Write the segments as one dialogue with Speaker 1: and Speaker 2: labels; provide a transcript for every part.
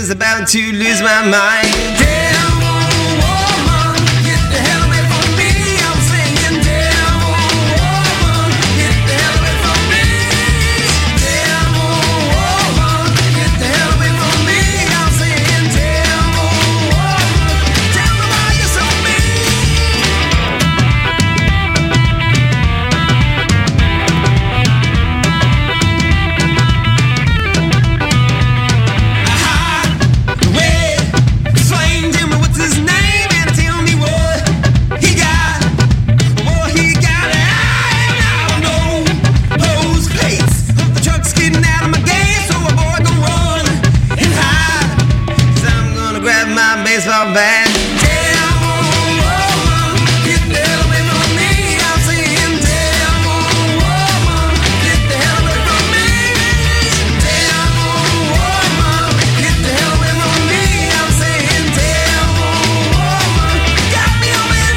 Speaker 1: was about to lose my mind. Damn old woman, get the hell away from me. I'm singing, damn old woman, get the hell away from me. Damn old woman, get the hell away from me. I'm singing, damn old woman, tell me why you're so baseball bat. Damn old woman, get the hell away from me. I'm saying, damn old woman, get the hell away from me. Damn old woman, get the hell away from me. I'm saying, damn old woman, got me on my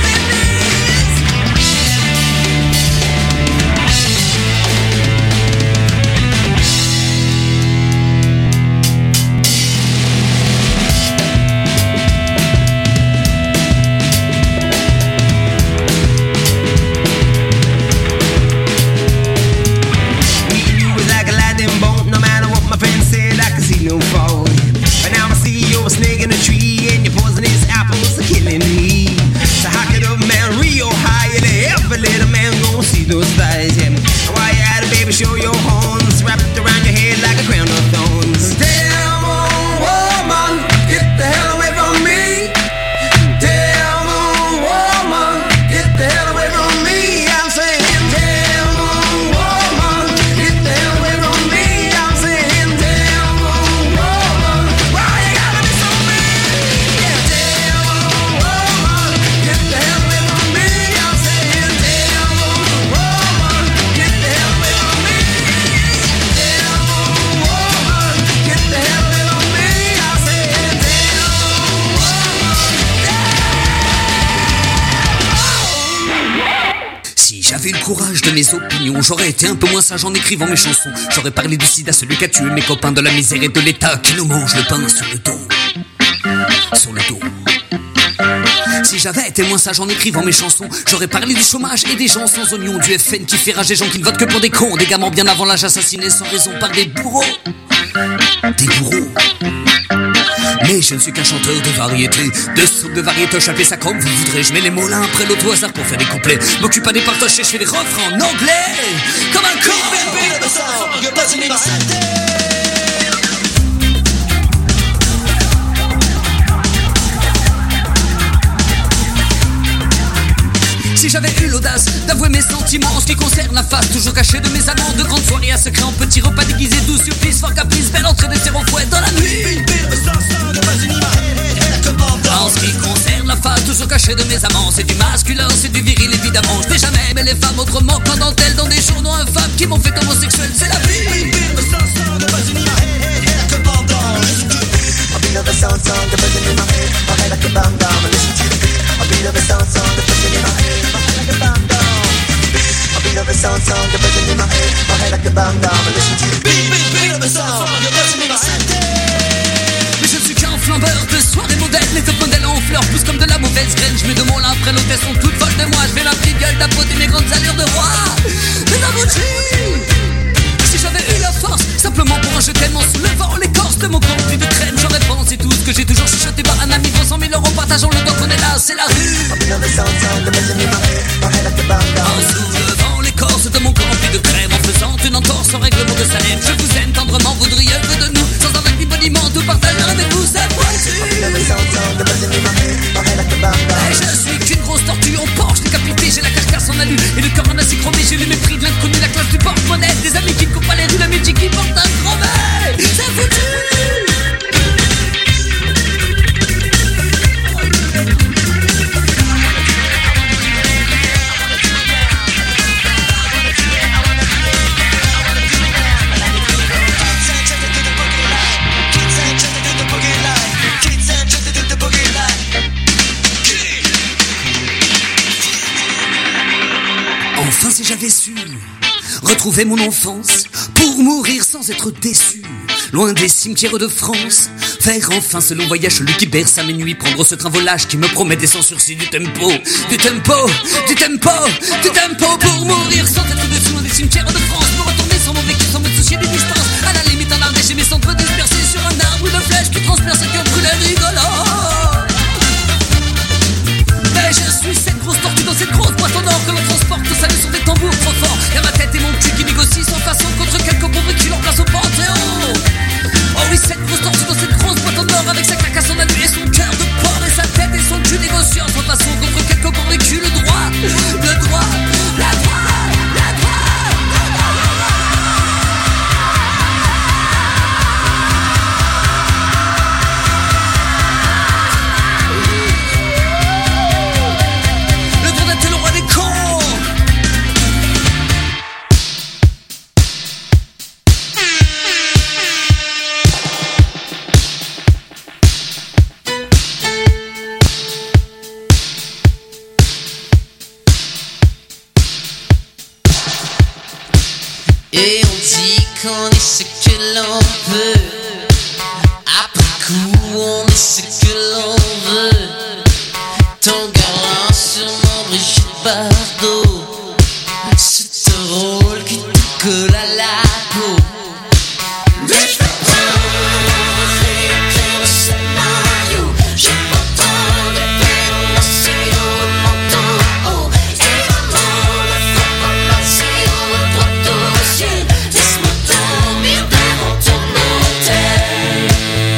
Speaker 1: no fall. But now I see you're a snake in a tree, and your poisonous apples are killing me. So how could a man real high and every little man gonna see those thighs? Yeah. Why you at it, baby, show your horns wrapped around your head like a crown of thorns. Damn old woman, get the hell away from me. Damn old woman, get the hell away from me. I'm saying, damn old woman, get the hell away from me. I'm saying, damn old woman, why you gotta be so mean? Yeah, damn old woman, get the hell away from me. I'm saying, damn old woman, get the hell away from me. Damn old woman, get the hell away from me. I'm saying, damn old woman.
Speaker 2: Si j'avais eu le courage de mes opinions, j'aurais été un peu moins sage en écrivant mes chansons. J'aurais parlé du sida, celui qui a tué mes copains, de la misère et de l'État qui nous mange le pain sur le dos. Sur le dos. Si j'avais été moins sage en écrivant mes chansons, j'aurais parlé du chômage et des gens sans oignons, du FN qui fait rage des gens qui ne votent que pour des cons, des gamins bien avant l'âge assassinés sans raison par des bourreaux. Des bourreaux. Mais je ne suis qu'un chanteur de variété, de soupe de variété, j'appelle ça comme vous voudrez. Je mets les mots l'un après l'autre au hasard pour faire des couplets. M'occupe pas des partages et je fais des refrains en anglais. Comme un con. Si j'avais eu l'audace d'avouer mes sentiments en ce qui concerne la face toujours cachée de mes amants, de grandes soirées à secret en petits repas déguisés, doux surprises, fort caprice, belle entrée de tir au fouet dans la nuit. En ce qui concerne la face toujours cachée de mes amants, c'est du masculin, c'est du viril évidemment. Je n'ai jamais aimé les femmes autrement qu'en dentelle dans des journaux infâmes qui m'ont fait homosexuel, c'est la vie.
Speaker 3: A beat of a sound song, the buzzing in my head, my head like a bam bam. Listen to the beat. A beat of a sound song, the buzzing in my head, my head like a bam bam. A beat of a sound song, the buzzing in my head, my head like a bam bam. Listen to the beat. Beat of a sound song, the buzzing in my head.
Speaker 2: Mais je ne suis qu'un flambeur de soirée modèle. Les top modèles en fleurs poussent comme de la mauvaise graine. Je mets de mon l'un après l'autre, elles sont toutes folles de moi. Je fais la petite gueule d'apôter mes grandes allures de roi. Mais abouti. Si j'avais eu la force, simplement pour un jeu tellement soulevant l'écorce de mon corps rempli de crème, j'aurais pensé tout ce que j'ai toujours chuchoté bas un ami pour 100 000 €, partageons le temps qu'on est là, c'est la rue. En soulevant l'écorce de mon corps rempli de crème, en faisant une entorse au règlement de Salem. Je vous aime tendrement, voudriez que de nous, sans un vague boniment, tout partager avec vous, c'est pointu. Et je suis qu'une grosse tortue en Porsche décapitée, j'ai la carcasse en alu et le corps en acier chromé, j'ai le mépris de l'inconnu, la classe du porte-monnaie, des amis qui ne coupent pas les rues, la musique qui porte un crevet, c'est foutu. Enfin, si j'avais su retrouver mon enfance pour mourir sans être déçu, loin des cimetières de France, Faire enfin ce long voyage, celui qui berce à mes nuits, prendre ce train volage qui me promet des sans sursis du tempo. Du tempo, du tempo, du tempo pour mourir sans être dessus loin des cimetières de France. Me retourner sans mon vécu, sans me soucier des distances. À la limite un arbre, j'ai mes centres dispersés sur un arbre de flèche qui transperce et qui brûle rigolant. Mais je suis cette grosse tortue dans cette grosse boîte en or que l'on transporte, ça sont des tambours trop forts. Y'a ma tête et mon cul qui négocient sans façon contre quelques pauvres qui leur place au panthéon. Oh oui, cette grosse tortue dans cette grosse boîte en or avec sa carcasse en alu et son cœur de porc et sa tête et son cul négociant sans façon contre quelques pauvres qui le droit, le droit, la droit.
Speaker 4: Et on dit qu'on est ce que l'on veut. Après coup, on est ce que l'on veut. Ton galant sur mon Brigitte Bardot. C'est un rôle qui te colle à la peau. Mais je peux pas réécrire le scénario. J'ai pas le temps de perdre la série au manteau. Oh, et maman ne faut pas passer au droit au ciel. Laisse-moi dormir devant ton hôtel.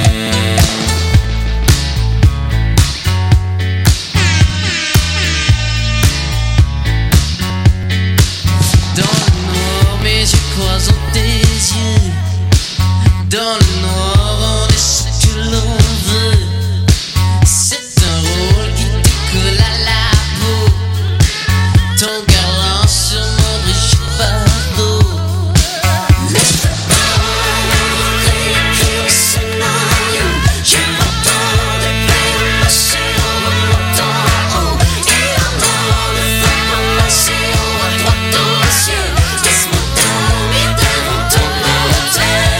Speaker 4: Dans le noir, mes yeux croisent tes yeux. Dans le noir, on est ce que l'on veut. C'est un rôle qui te colle à la peau. Ton galant sur mon Brigitte Bardot. Mais je peux pas réécrire le scénario. J'ai pas le temps de perdre la série au manteau. Et la mort ne faut pas passer au droit au ciel. Laisse-moi dormir devant ton hôtel.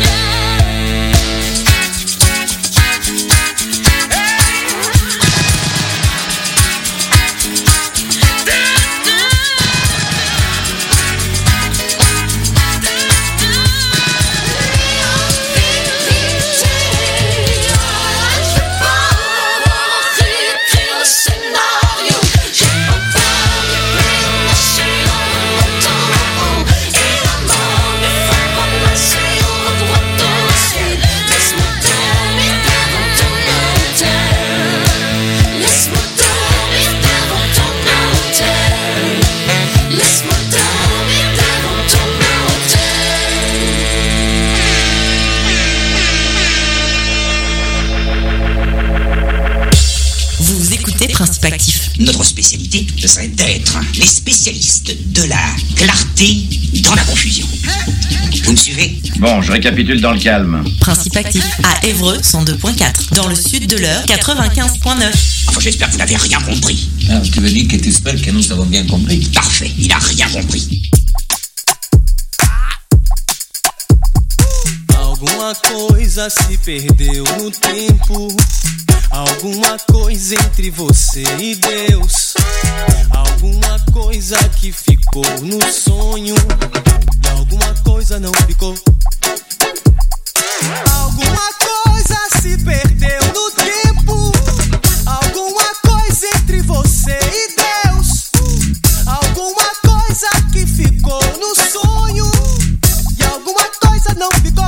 Speaker 5: Vous écoutez Principe Actif.
Speaker 6: Notre spécialité, ce serait d'être les spécialistes de la clarté dans la confusion. Vous me suivez?
Speaker 7: Bon, je récapitule dans le calme.
Speaker 5: Principe Actif à Évreux 102.4. Dans le sud de l'Eure 95.9.
Speaker 6: Enfin, j'espère que vous n'avez rien compris.
Speaker 8: Ah, tu veux dire que tu espères que nous avons bien compris?
Speaker 6: Parfait, il a rien compris.
Speaker 9: Alguma coisa se perdeu no tempo. Alguma coisa entre você e Deus. Alguma coisa que ficou no sonho e alguma coisa não ficou. Alguma coisa se perdeu no tempo. Alguma coisa entre você e Deus. Alguma coisa que ficou no sonho e alguma coisa não ficou.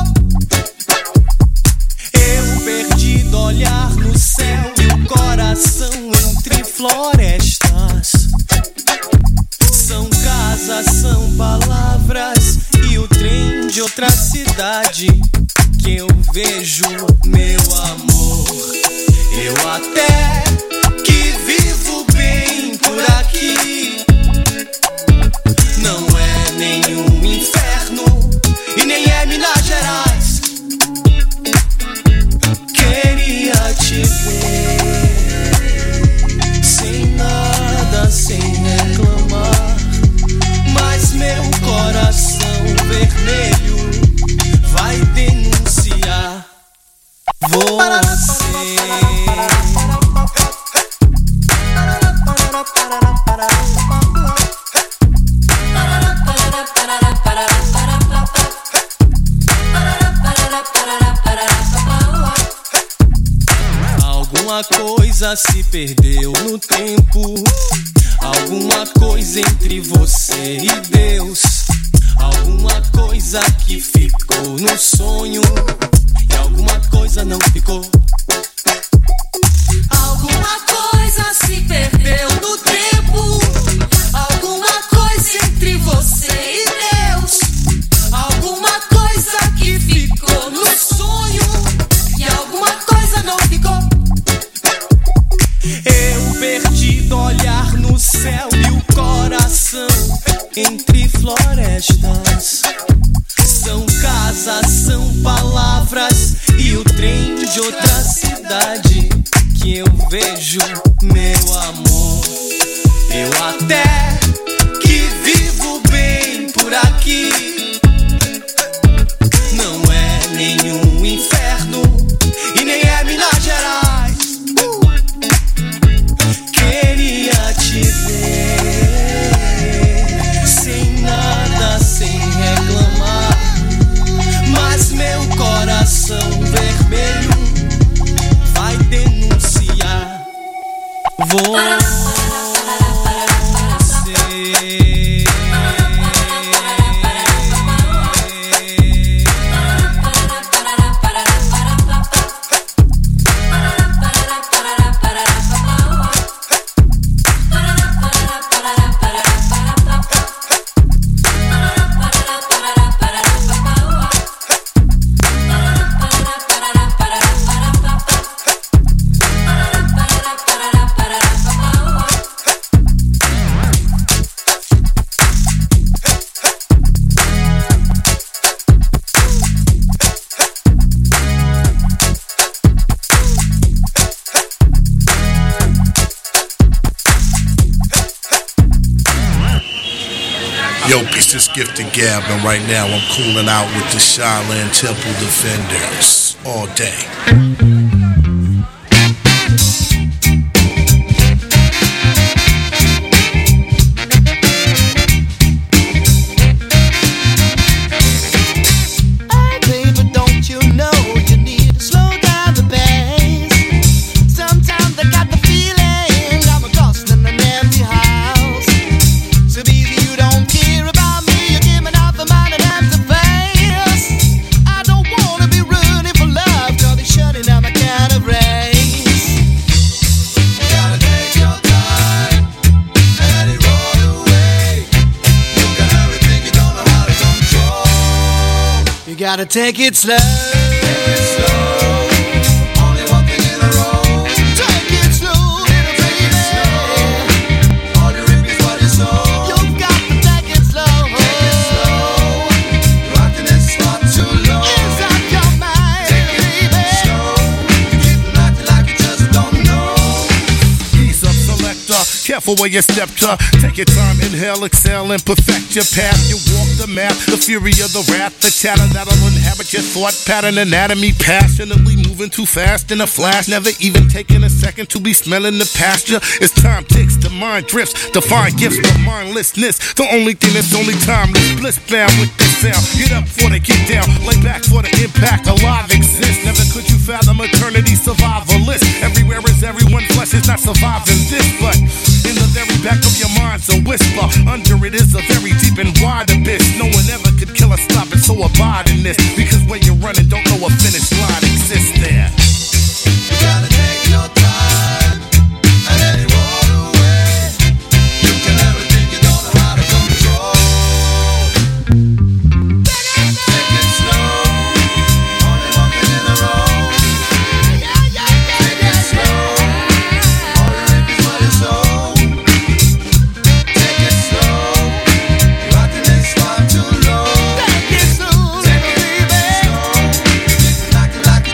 Speaker 9: Eu perdido olhar no céu e o coração entre florestas. São casas, são palavras e o trem de outra cidade que eu vejo, meu amor. Eu até que vivo bem por aqui. Não é nenhum inferno e nem é Minas Gerais. Queria te ver sem nada, sem reclamar, mas meu coração vermelho vai denunciar. Alguma coisa se perdeu no tempo, alguma coisa entre você e Deus, alguma coisa que ficou no sonho e alguma coisa não ficou.
Speaker 10: Alguma coisa se perdeu no tempo, alguma coisa entre você e Deus, alguma coisa que ficou no sonho e alguma coisa não ficou.
Speaker 9: Eu perdido olhar no céu e o coração entre florestas. São casas, são palavras e o trem de outra cidade que eu vejo, meu amor. Eu até que vivo bem por aqui, não é nenhum inferno e nem é Minas Gerais. Queria te ver sem nada, sem reclamar, mas meu coração vermelho vai denunciar você.
Speaker 11: Yo, peace, this Gift and Gab, and right now I'm cooling out with the Shaolin Temple Defenders all day.
Speaker 3: Gotta take it slow. Take it slow. Only walking in a row. Take it slow, little baby. All you reap is what you sow. You've got to take it slow. Take it slow. Rocking this spot too low. Is that your mind, baby? Slow. You keep rocking like you just don't know.
Speaker 11: Ease up, selector. Careful where you step to. Take your time, inhale, exhale, and perfect your path. You walk the map, the fury of the wrath, the chatter that'll inhabit your thought pattern, anatomy, passionately moving too fast in a flash, never even taking a second to be smelling the pasture. As time ticks, the mind drifts, define gifts, but mindlessness, the only thing that's only timeless. Bliss bound with this sound, get up for the get down, lay back for the impact, alive exists. Never could you fathom eternity, survivalist. Everywhere is everyone, flesh is not surviving this, but in the very back of your mind's a whisper. Under it is a very deep and wide abyss. No one ever could kill or stop it, so abide in this. Because where you're running, don't know a finish line exists there.
Speaker 3: You gotta take your time and let it roll away. You can everything you don't know how to control. Take it slow, only walking in the road. Take it slow, all you reap is what you sow. Too low. Take it slow, take it slow. Like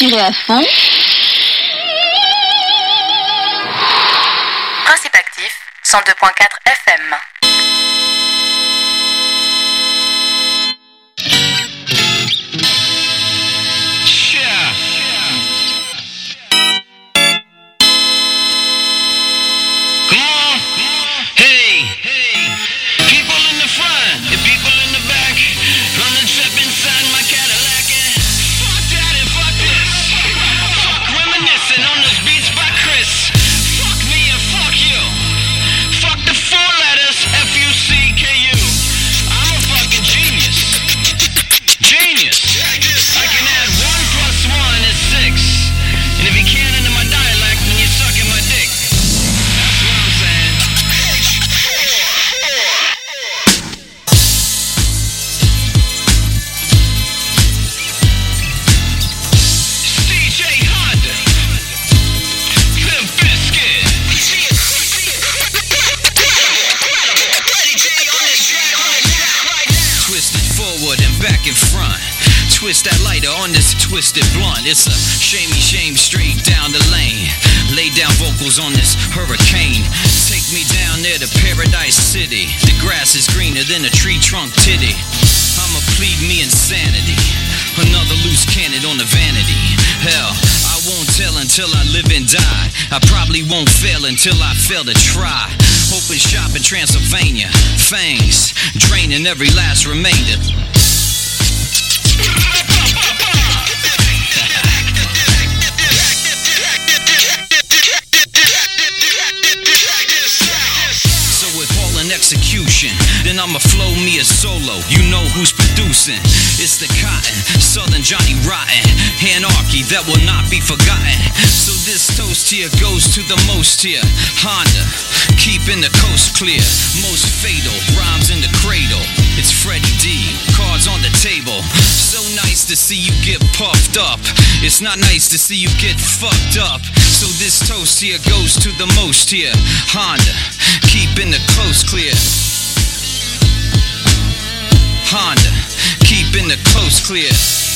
Speaker 12: tirez à fond.
Speaker 5: Principe actif, 102.4 FM.
Speaker 13: Twist that lighter on this twisted blunt. It's a shame straight down the lane. Lay down vocals on this hurricane. Take me down there to Paradise City. The grass is greener than a tree trunk titty. I'ma plead me insanity. Another loose cannon on the vanity. Hell, I won't tell until I live and die. I probably won't fail until I fail to try. Open shop in Transylvania. Fangs draining every last remainder. Execution, then I'ma flow me a solo. You know who's producing. It's the Cotton, Southern Johnny Rotten. Anarchy that will not be forgotten. So this toast here goes to the most here. Honda, keeping the coast clear. Most fatal, rhymes in the cradle. It's Freddie D, cards on the table. So nice to see you get puffed up. It's not nice to see you get fucked up. So this toast here goes to the most here. Honda, keeping the coast clear. Honda, keeping the coast clear.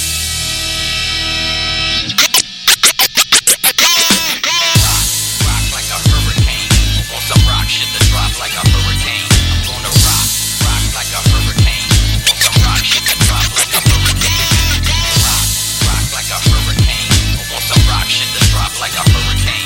Speaker 13: Rock like a hurricane. Want some rock shit to drop like a hurricane. I'm gonna rock like a hurricane. Want some rock shit to drop like a hurricane. Rock like a hurricane. Want some rock shit to drop like a hurricane.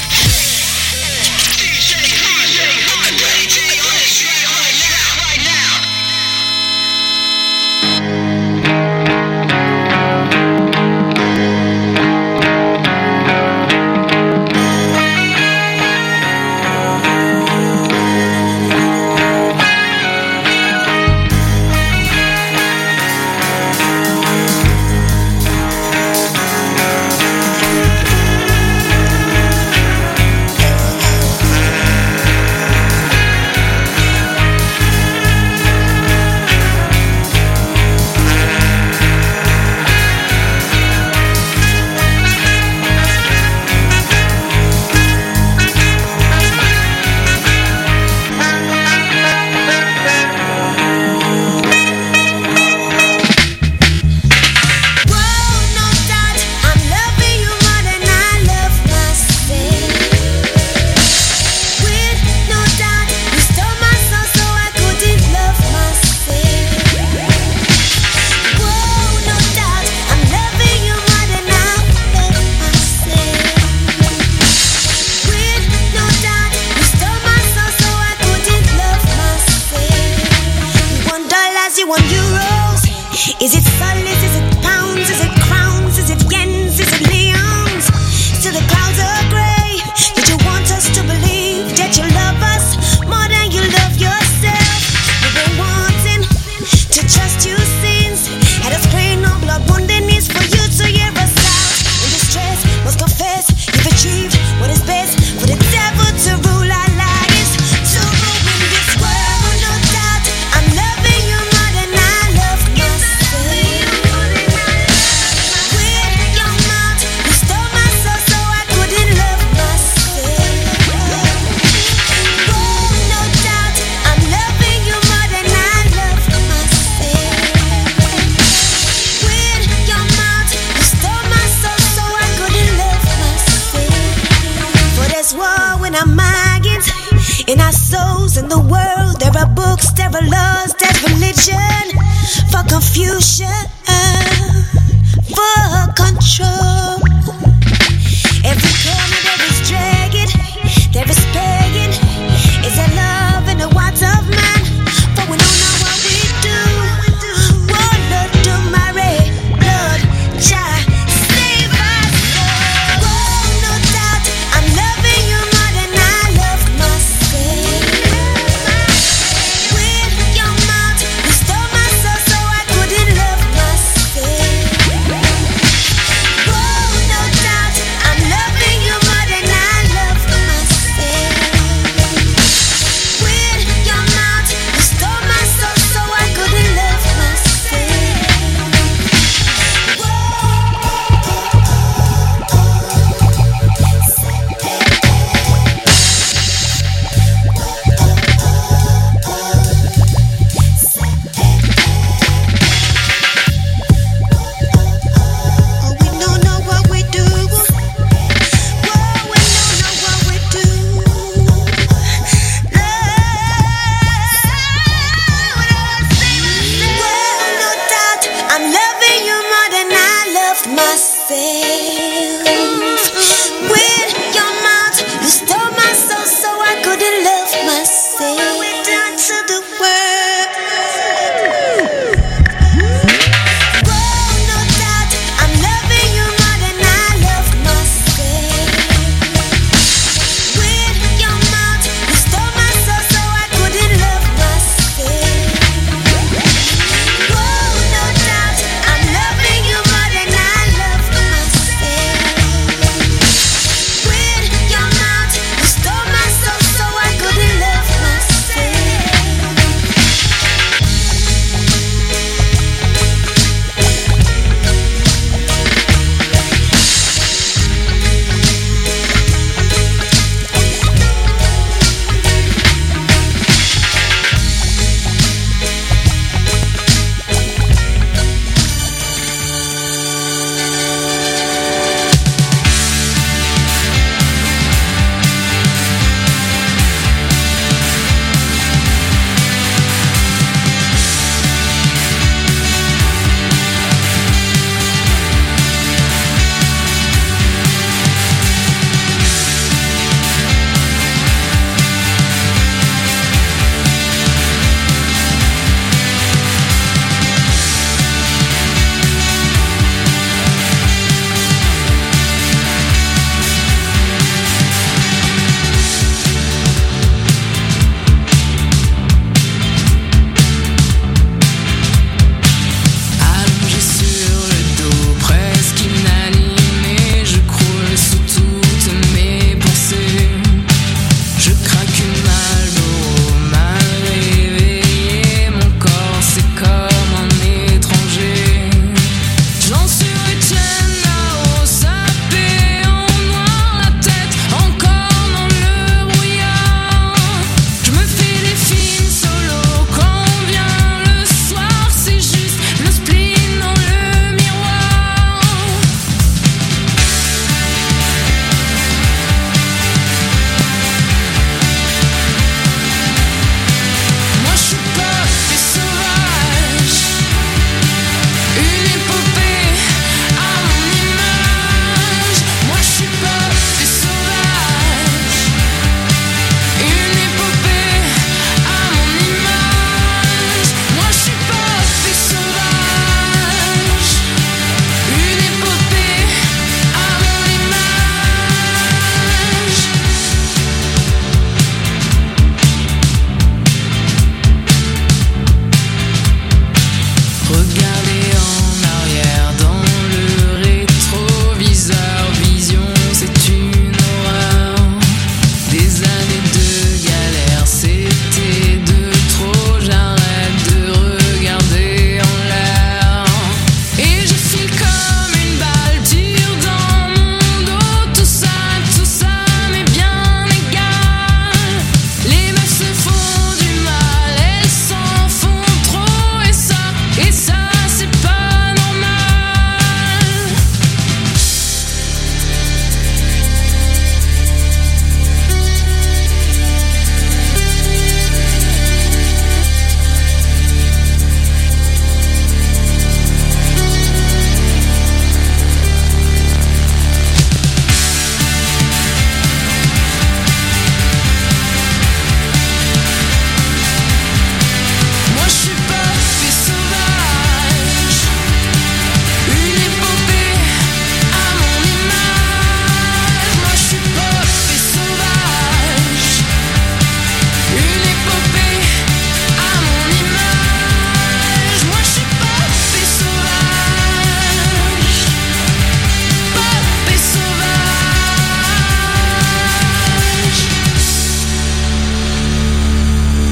Speaker 14: Is it solids? Is it pounds? Is it crowns? Is it yens? Is it leons? Till the clouds are grey. Did you want us to believe that you love us more than you love yourself? We've been wanting to trust you since. Had us praying on blood wounded knees for you to hear us out. In distress, must confess you've achieved what is best for the devil to rule our lives. To ruin this world, no doubt. I'm loving you more than I love myself. religion, for confusion, for control.